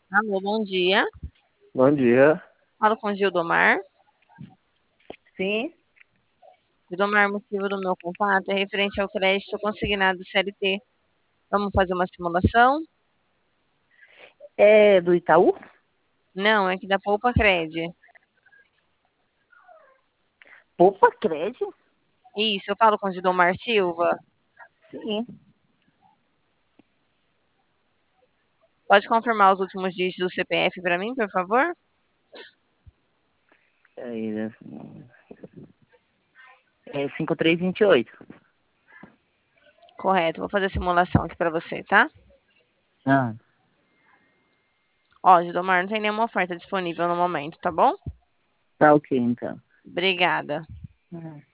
Alô, bom dia. Bom dia. Falo com Gildomar. Sim, Gildomar, o motivo do meu contato é referente ao crédito consignado CLT. Vamos fazer uma simulação? é do Itaú? Não, é que da Poupa Cred. Poupa Crédito? Isso, eu falo com Gildomar Silva. Sim. Pode confirmar os últimos dígitos do CPF para mim, por favor? Aí, né? É 5328. Correto, vou fazer a simulação aqui para você, tá? Ah, Ó, Gildomar, não tem nenhuma oferta disponível no momento, tá bom? tá ok então. Obrigada. Ah.